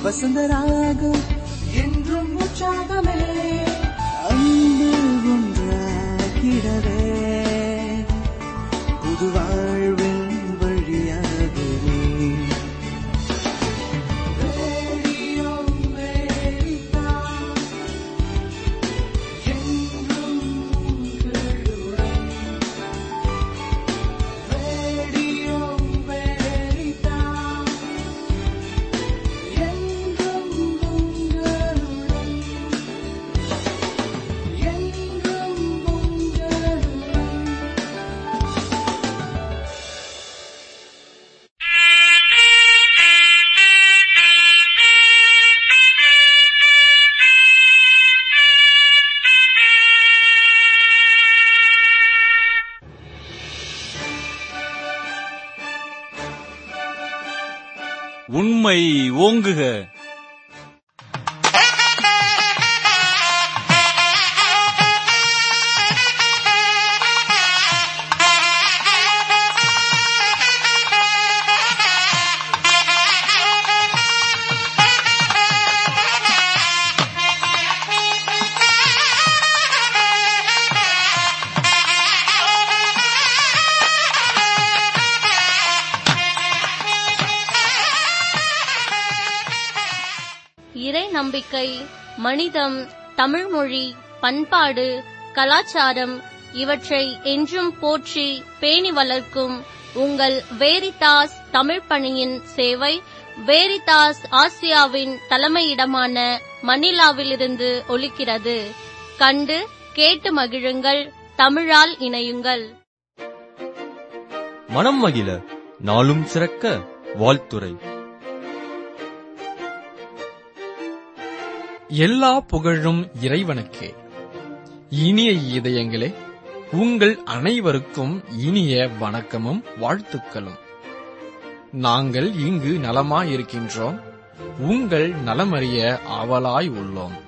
வசந்தராகம் என்றும் உற்சாகமே அன்பு ஒன்றாகிடவே புது வாழ்வின் வழியாகவே ரேடியோ அமெரிக்கா என்றும் உங்களுடன். ரேடியோ அமெரிக்கா என்றும் உங்களுடன். என்றும் உங்களுடன். உண்மை ஓங்குக. இறை நம்பிக்கை, மனிதம், தமிழ்மொழி, பண்பாடு, கலாச்சாரம் இவற்றை என்றும் போற்றி பேணி வளர்க்கும் உங்கள் வேரிதாஸ் தமிழ் பணியின் சேவை வேரிதாஸ் ஆசியாவின் தலைமையிடமான மணிலாவிலிருந்து ஒலிக்கிறது. கண்டு கேட்டு மகிழுங்கள். தமிழால் இணையுங்கள். மனம் மகிழ நாளும் சிறக்க வாழ்த்துரை. எல்லா புகழும் இறைவனுக்கே. இனிய இதயங்களே, உங்கள் அனைவருக்கும் இனிய வணக்கமும் வாழ்த்துக்களும். நாங்கள் இங்கு நலமாயிருக்கின்றோம். உங்கள் நலமறிய ஆவலாய் உள்ளோம்.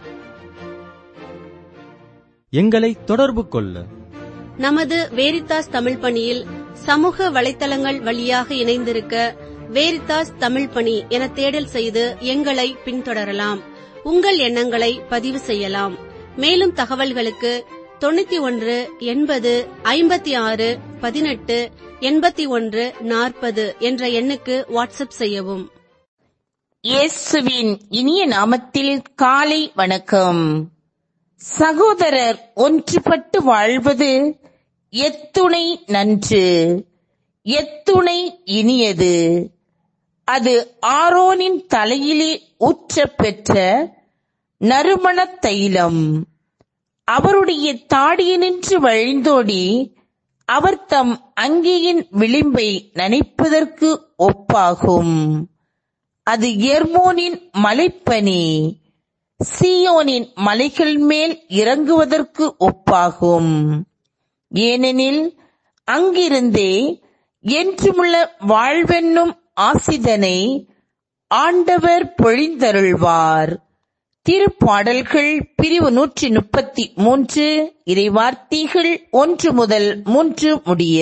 எங்களை தொடர்பு கொள்ள நமது வேரிதாஸ் தமிழ் பணியில் சமூக வலைத்தளங்கள் வழியாக இணைந்திருக்க வேரிதாஸ் தமிழ் பணி என தேடல் செய்து எங்களை பின்தொடரலாம். உங்கள் எண்ணங்களை பதிவு செய்யலாம். மேலும் தகவல்களுக்கு 91 80 56 18 81 40 என்ற எண்ணுக்கு வாட்ஸ்அப் செய்யவும். இயேசுவின் இனிய நாமத்தில் காலை வணக்கம். சகோதரர் ஒன்றுபட்டு வாழ்வது எத்துணை நன்று, எத்துணை இனியது. அது ஆரோனின் தலையிலே ஊற்றப் பெற்ற நறுமணத் தைலம். அவருடைய தாடியினின்று வழிந்தோடி அவர் தம் அங்கியின் விளிம்பை நனைப்பதற்கு ஒப்பாகும். அது எர்மோனின் மலைப்பனி சீயோனின் மலைகள் மேல் இறங்குவதற்கு ஒப்பாகும். ஏனெனில் அங்கிருந்தே என்றுமுள்ள வாழ்வென்னும் ஆசிதனை ஆண்டவர் பொழிந்தருள்வார். திருப்பாடல்கள் பிரிவு 133 இறைவார்த்தைகள் 1 முதல் 3 முடிய.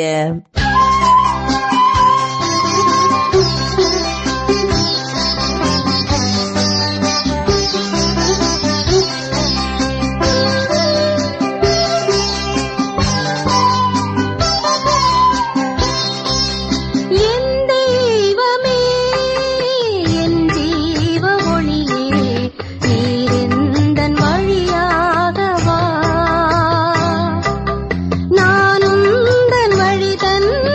நானும் தன் வழி தன்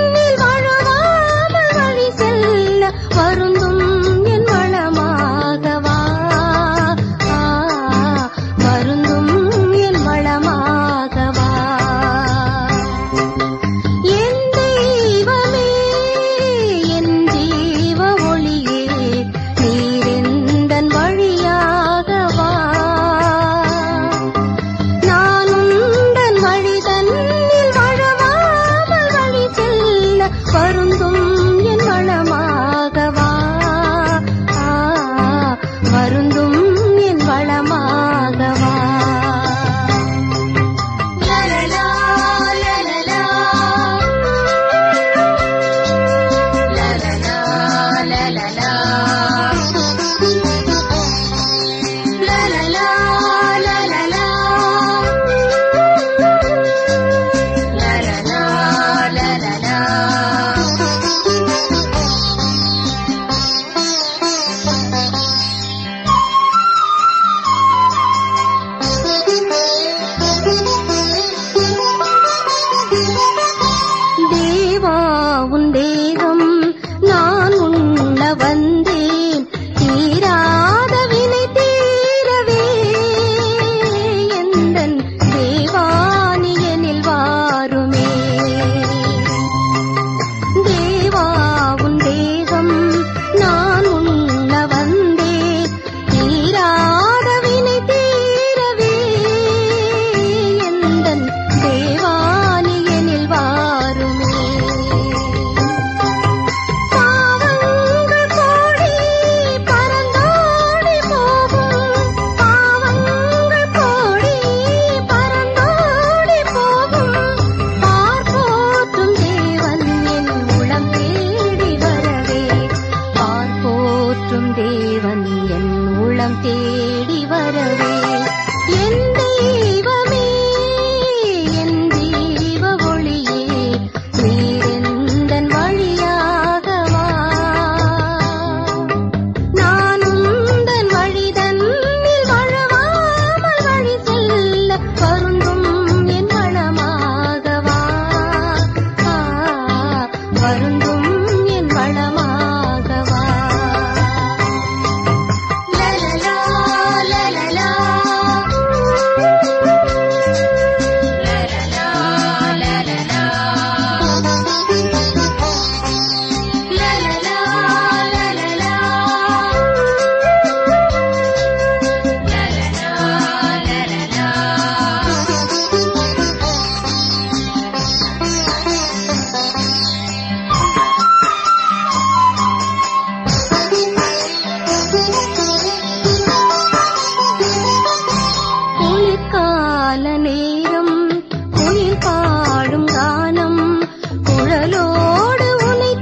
குளிர்கால நேரம் குயில் பாடும் கானம் குழலோடு உனை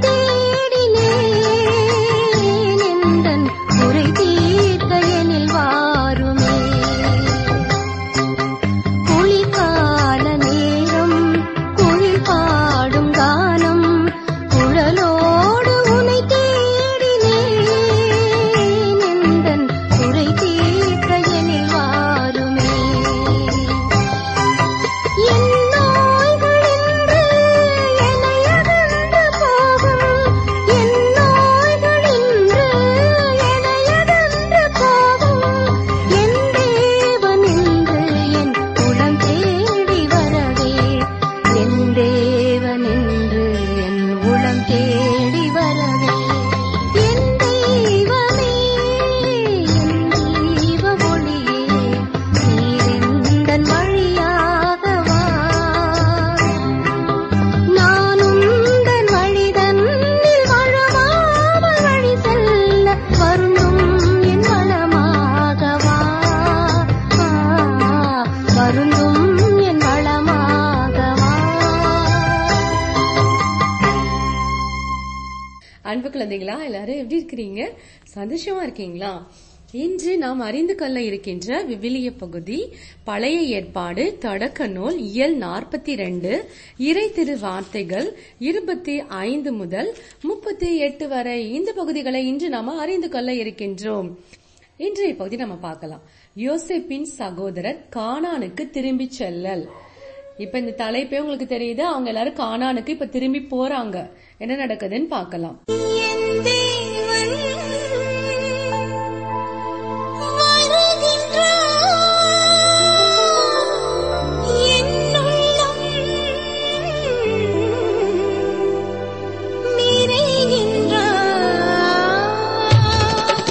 தேடினேன் எந்தன் குறை தீர்க்க எனில் வாருமே. குளிர்கால நேரம் குயில் பாடும் கானம் குழலோடு உனை தேடினேன் எந்தன் குறை தீர்க்க எனில் வாருமே. என் நோய்கள் இன்று என்னை அகன்று போகும், என் நோய்கள் இன்று என்னை அகன்று போகும். என் தேவன் இன்று என் உளம் தேடி வரவே, என் தேவன் இன்று என் உளம் தேடி வரவே. என் தெய்வமே, என் தெய்வ ஒளியே, நீர் எந்தன் வழியாக வா. நான் உந்தன் வழிதன்னில் வாழாமல் வழி செல்ல வருந்தும் என் வளமாக வா. வருந்தும் என் வளமாக வா. அன்பு குழந்தைகளா, எல்லாரும் எப்படி இருக்கிறீங்க? சந்தோஷமா இருக்கீங்களா? இன்று நாம் அறிந்து கொள்ள இருக்கின்ற விவிலிய பகுதி பழைய ஏற்பாடு தொடக்க நூல் இயல் 42 இறை திரு வார்த்தைகள் 25 முதல் 38 வரை. இந்த பகுதிகளை இன்று நாம அறிந்து கொள்ள இருக்கின்றோம். இன்றைய பகுதி நம்ம பார்க்கலாம். யோசேப்பின் சகோதரர் கானானுக்கு திரும்பி செல்லல். இப்ப இந்த தலைப்பே உங்களுக்கு தெரியுது. அவங்க எல்லாரும் கானானுக்கு இப்ப திரும்பி போறாங்க. என்ன நடக்குதுன்னு பார்க்கலாம். என் தேவன் வருகின்றார், என் உள்ளம் நிறைகின்றார்.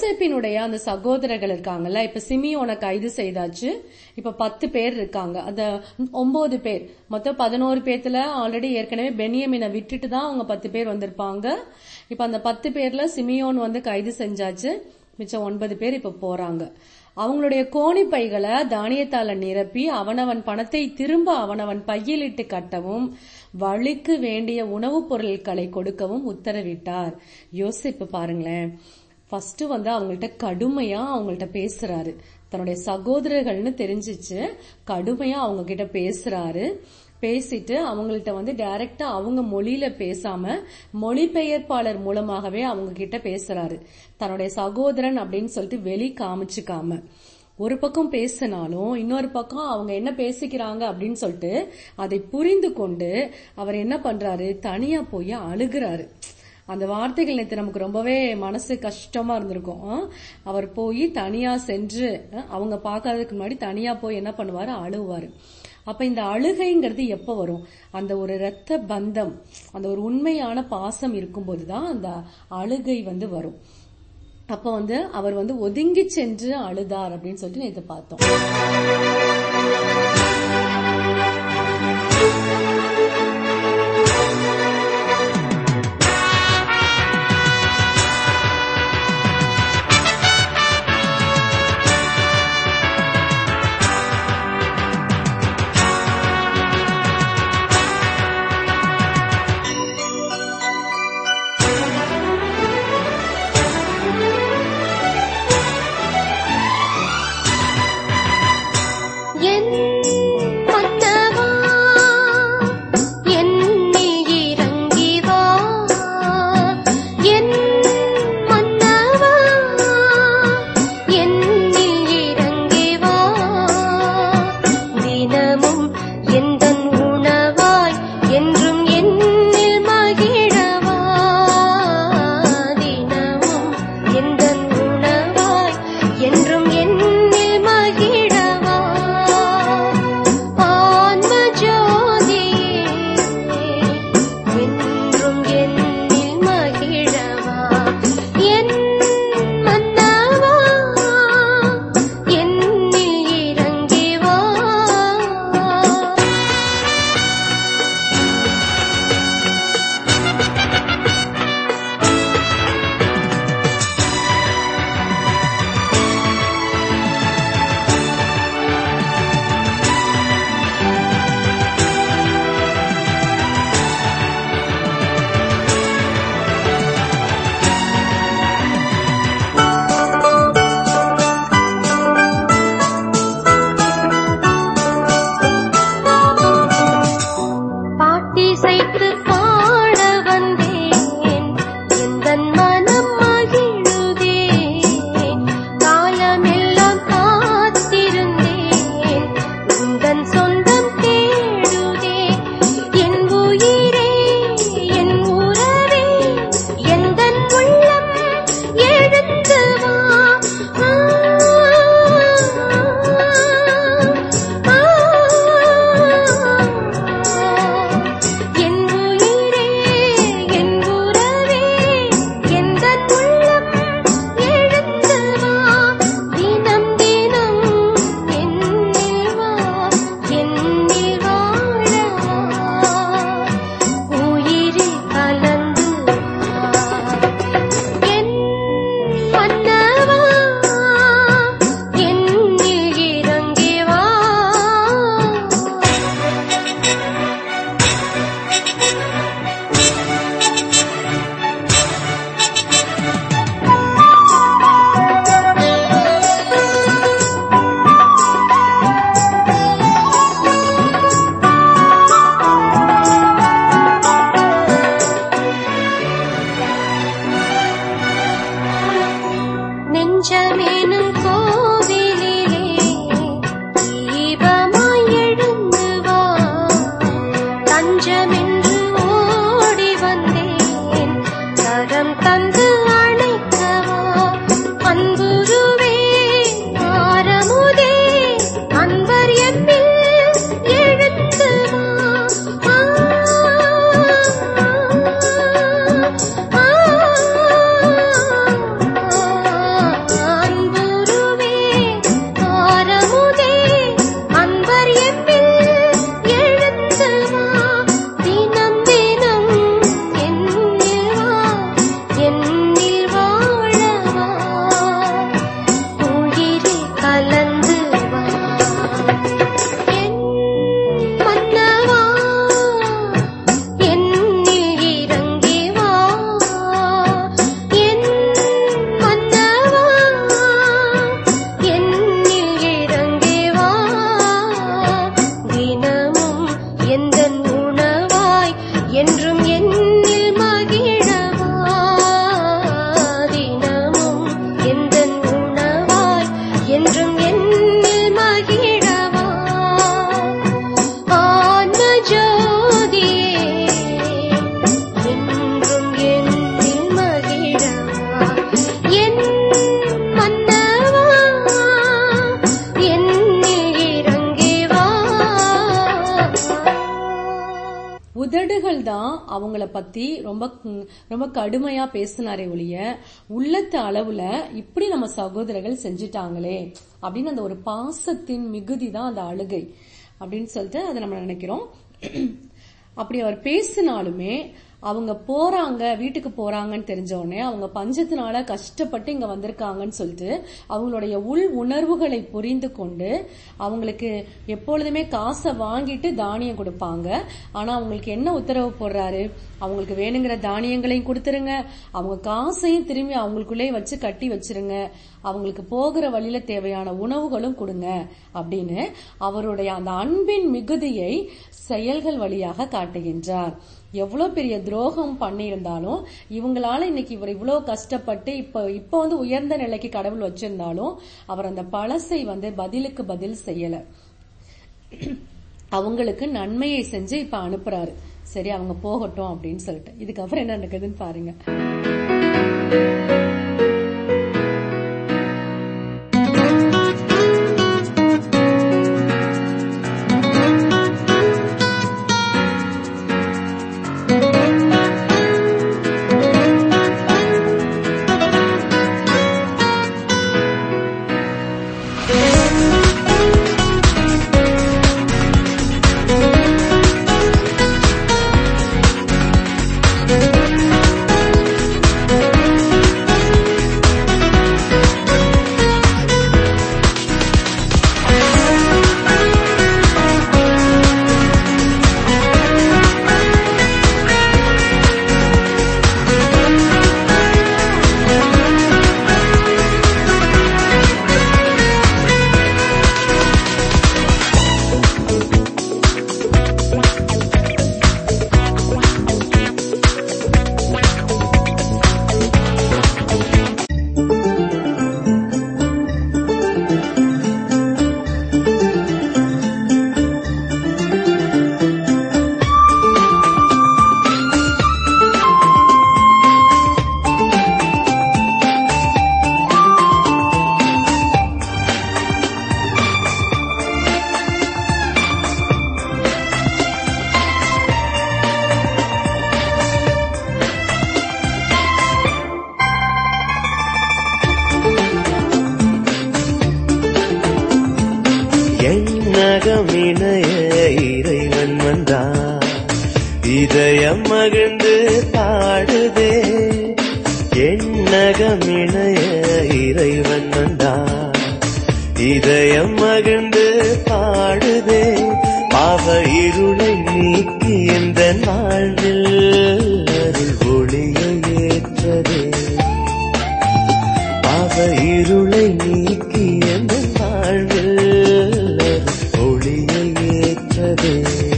யோசேப்பினுடைய அந்த சகோதரர்கள் இருக்காங்கல்ல, இப்ப சிமியோனை கைது செய்தாச்சு. இப்ப 10 பேர் இருக்காங்க. அந்த 9 பேர் மொத்தம் 11 பேர்த்துல ஆல்ரெடி ஏற்கனவே பென்யமீனை விட்டுட்டு தான் அவங்க 10 பேர் வந்திருப்பாங்க. இப்ப அந்த 10 பேர்ல சிமியோன் வந்து கைது செஞ்சாச்சு. மிச்சம் 9 பேர் இப்ப போறாங்க. அவங்களுடைய கோணி பைகளை தானியத்தால நிரப்பி அவனவன் பணத்தை திரும்ப அவனவன் பையிலிட்டு கட்டவும் வழிக்கு வேண்டிய உணவுப் பொருட்களை கொடுக்கவும் உத்தரவிட்டார். யோசிப்பு பாருங்களேன், ஃபர்ஸ்ட் வந்து அவங்கள்ட்ட கடுமையா அவங்கள்ட்ட பேசுறாரு. தன்னுடைய சகோதரர்கள்னு தெரிஞ்சிச்சு, கடுமையா அவங்க கிட்ட பேசுறாரு. பேசிட்டு அவங்கள்ட்ட வந்து டைரக்டா அவங்க மொழியில பேசாம மொழிபெயர்ப்பாளர் மூலமாகவே அவங்க கிட்ட பேசுறாரு. தன்னுடைய சகோதரன் அப்படின்னு சொல்லிட்டு வெளி காமிச்சுக்காம ஒரு பக்கம் பேசினாலும் இன்னொரு பக்கம் அவங்க என்ன பேசிக்கிறாங்க அப்படின்னு சொல்லிட்டு அதை புரிந்து கொண்டு அவர் என்ன பண்றாரு, தனியா போய் அழுகிறாரு. அந்த வார்த்தைகள் நேற்று நமக்கு ரொம்பவே மனசு கஷ்டமா இருந்திருக்கும். அவர் போய் தனியா சென்று அவங்க பார்க்கறதுக்கு முன்னாடி தனியா போய் என்ன பண்ணுவாரு, அழுவாரு. அப்ப இந்த அழுகைங்கிறது எப்ப வரும், அந்த ஒரு இரத்த பந்தம், அந்த ஒரு உண்மையான பாசம் இருக்கும்போதுதான் அந்த அழுகை வந்து வரும். அப்ப வந்து அவர் வந்து ஒதுங்கி சென்று அழுதார் அப்படின்னு சொல்லிட்டு நேற்று பார்த்தோம். என் உயிரே என்னில் மகிழவா, தினமும் எந்தன் உணவாய் என்றும் என்னில் மகிழவா. ஆன்ம ஜோதியே என்றும் என்னில் மகிழவா, என் மன்னவா என்னில் இறங்கி வா. உதடுகள் தான் அவங்கள பத்தி ரொம்ப ரொம்ப கடுமையா பேசினாரே ஒழிய உள்ளத்து அளவுல இப்படி நம்ம சகோதரர்கள் செஞ்சுட்டாங்களே அப்படின்னு அந்த ஒரு பாசத்தின் மிகுதி தான் அந்த அழுகை அப்படின்னு சொல்லிட்டு அதை நம்ம நினைக்கிறோம். அப்படி அவர் பேசினாலுமே அவங்க போறாங்க, வீட்டுக்கு போறாங்கன்னு தெரிஞ்ச உடனே அவங்க பஞ்சத்தினால கஷ்டப்பட்டு இங்க வந்திருக்காங்கன்னு சொல்லிட்டு அவங்களுடைய உள் உணர்வுகளை புரிந்து கொண்டு அவங்களுக்கு எப்பொழுதுமே காசை வாங்கிட்டு தானியம் கொடுப்பாங்க. ஆனா அவங்களுக்கு என்ன உத்தரவு போடுறாரு, அவங்களுக்கு வேணுங்கிற தானியங்களையும் கொடுத்துருங்க, அவங்க காசையும் திரும்பி அவங்களுக்குள்ளே வச்சு கட்டி வச்சிருங்க, அவங்களுக்கு போகிற வழியில தேவையான உணவுகளும் கொடுங்க அப்படின்னு அவருடைய அந்த அன்பின் மிகுதியை செயல்கள் வழியாக காட்டுகின்றார். எவ்வளவு பெரிய துரோகம் பண்ணியிருந்தாலும் இவங்களால இன்னைக்கு இவர் இவ்வளவு கஷ்டப்பட்டு இப்ப வந்து உயர்ந்த நிலைக்கு கடவுள் வச்சிருந்தாலும் அவர் அந்த பழசை வந்து பதிலுக்கு பதில் செய்யல. அவங்களுக்கு நன்மையை செஞ்சு இப்ப அனுப்புறாரு. சரி அவங்க போகட்டும் அப்படின்னு சொல்லிட்டு இதுக்கப்புறம் என்ன நடக்குதுன்னு பாருங்க. இறைவன் வந்தார், இதயம் மகிழ்ந்து பாடுதே. எண்ணகமிணைய இறைவன் வந்தார், இதயம் மகிழ்ந்து பாடுதே. பாவ இருளை நீக்கி எந்த வாழ்வில் அருள் ஒளியை ஏற்றதே. பாவ இருளை நீக்கி எந்த வாழ்வில் ஒளியை ஏற்றதே.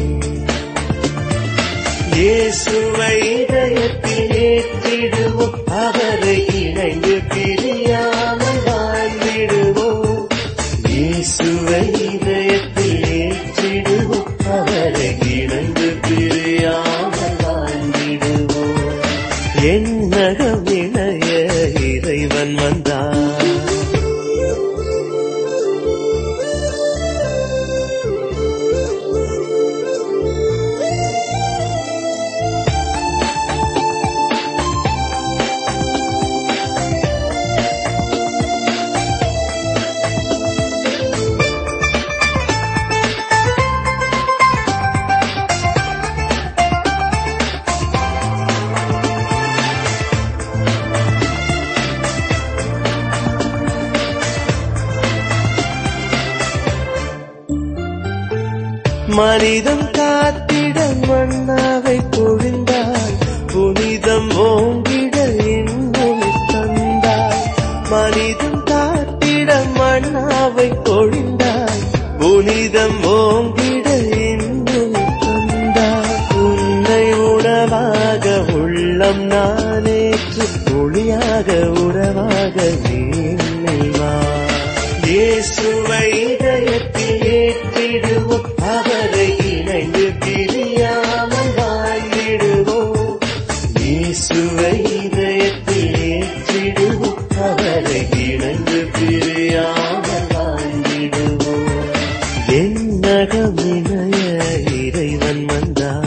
இயேசுவை இதயத்தில் ஏற்றிடுவோம், அவரை இணைந்து பிரியாமல் வாழ்ந்திடுவோம். இயேசுவை இதயத்தில் ஏற்றிடுவோம், அவரை இணைந்து பிரியாமல் வாழ்ந்திடுவோம். எண்ணகம் இணைய இறைவன் வந்தார். மனிதம் காத்திட மன்னாவை பொழிந்தாய், புனிதம் ஓங்கிட இன்னும் தந்தாய். மனிதம் காத்திட மன்னாவை பொழிந்தாய், புனிதம் ஓங்கிட இன்னும் தந்தாய். உன்னை உணவாய் உணவாக உள்ளம் நானேற்று ஒளியாக உறவாக நீ வா. இயேசுவை இதயத்தில் ஏற்றிடுவோம், அவரை இணைந்து பிரியாமல் வாழ்ந்திடுவோம். இயேசுவை இதயத்தில் ஏற்றிடுவோம், அவரை இணைந்து பிரியாமல் வாழ்ந்திடுவோம். என்னகம் இணைய இறைவன் வந்தார்.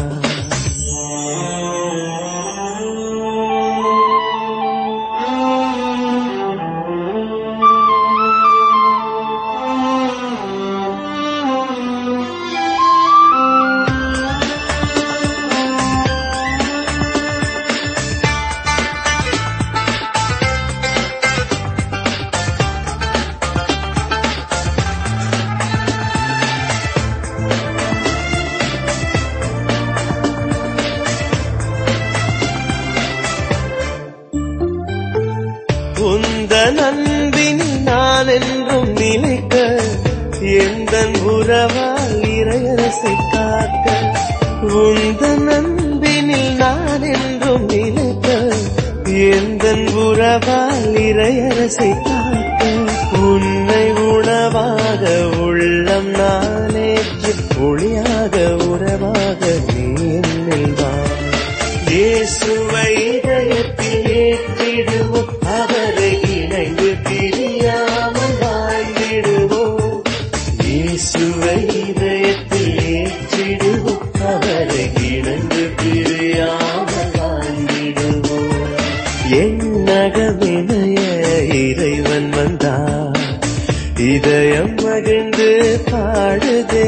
உந்தன் அன்பினில் நான் என்றும் நிலைக்க, எந்தன் உறவால் இறையரசை காக்க. உந்தன் அன்பினில் நான் என்றும் நிலைக்க, எந்தன் உறவால் இறையரசை காக்க. உன்னை உணவாக உள்ளம் நானேற்று ஒளியாக உறவாக நீ என்னில் வா. இயேசுவை இதயத்தில் ஏற்றிடுவோம், அவரை இணைந்து பிரியாமல் வாழ்ந்திடுவோம். இயேசுவை இதயத்தில் ஏற்றிடுவோம், அவரை இணைந்து பிரியாமல் வாழ்ந்திடுவோம். என்னகமிணைய இறைவன் வந்தார், இதயம் மகிழ்ந்து பாடுதே.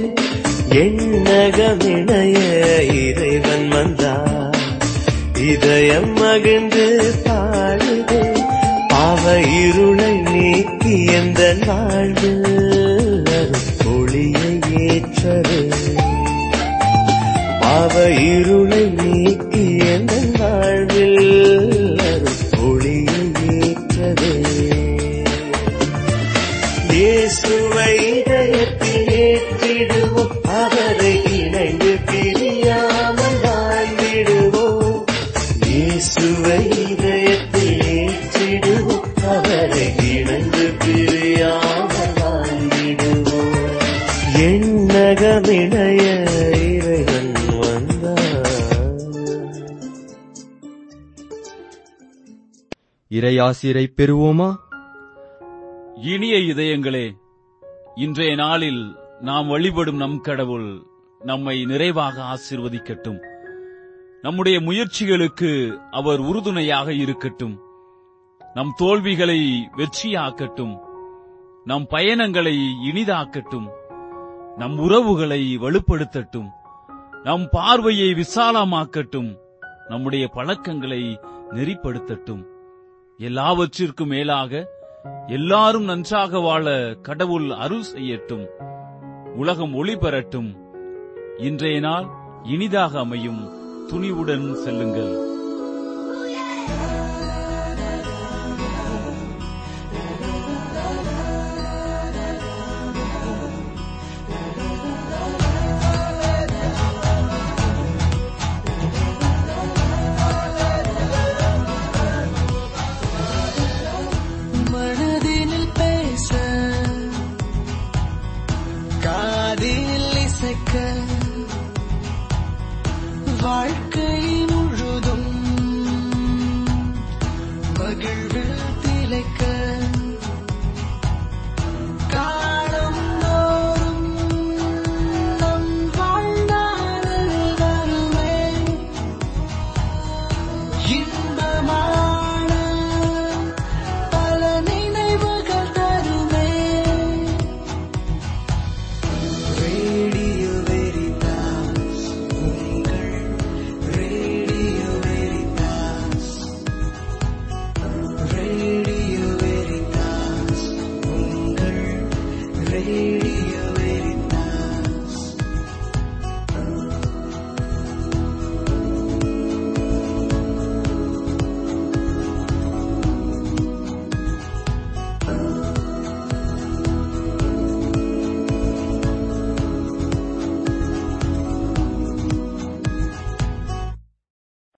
என்னகமிணைய இறைவன் வந்தார், இதயம் மகிழ்ந்து பாடுதே. பாவ இருளை நீக்கி எந்த வாழ்வில் ஒளியை ஏற்றதே. பாவ இருளை நீக்கி எந்த வாழ்வில் ஒளியை ஏற்றதே. இயேசுவை இதயத்தில் ஏற்றிடுவோம், அவரை இணைந்து பிரியாமல் வாழ்ந்திடுவோம். இயேசுவை இதயத்தில் ஏற்றிடுவோம், அவரை இணைந்து பிரியாமல் வாழ்ந்திடுவோம். என்னகமிணைய இறைவன் வந்தார். இறையாசிரை பெறுவோமா? இனிய இதயங்களே, இன்றைய நாளில் நாம் வழிபடும் நம் கடவுள் நம்மை நிறைவாக ஆசீர்வதிக்கட்டும். நம்முடைய முயற்சிகளுக்கு அவர் உறுதுணையாக இருக்கட்டும். நம் தோல்விகளை வெற்றியாக்கட்டும். நம் பயணங்களை இனிதாக்கட்டும். நம் உறவுகளை வலுப்படுத்தட்டும். நம் பார்வையை விசாலமாக்கட்டும். நம்முடைய பழக்கங்களை நெறிப்படுத்தட்டும். எல்லாவற்றிற்கும் மேலாக எல்லாரும் நன்றாக வாழ கடவுள் அருள் செய்யட்டும். உலகம் ஒளி பெறட்டும். இன்றைய நாள் இனிதாக அமையும். துணிவுடன் செல்லுங்கள்.